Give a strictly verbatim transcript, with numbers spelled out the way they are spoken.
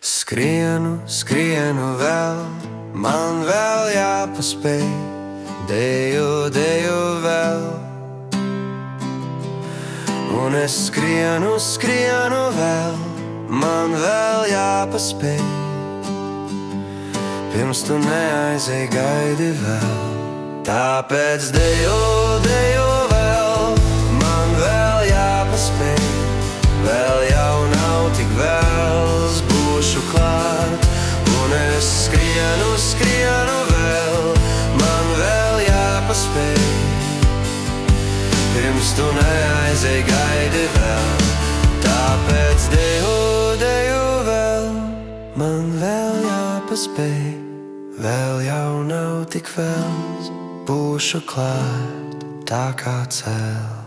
Skrienu, skrienu vēl, man vēl jāpaspēj, deju, deju vēl. Un es skrienu, skrienu vēl, man vēl jāpaspēj, pirms tu neaizej, gaidi vēl. Tāpēc deju, deju vēl, man vēl jāpaspēj, vēl jau nav tik vēls, būšu klāt. Un es skrienu, skrienu vēl, man vēl jāpaspēj, pirms tu neaizej, gaidi vēl. Tāpēc deju, deju vēl, man vēl jāpaspēj, vēl jau nav tik vēls, būšu klāt tā kā cēl.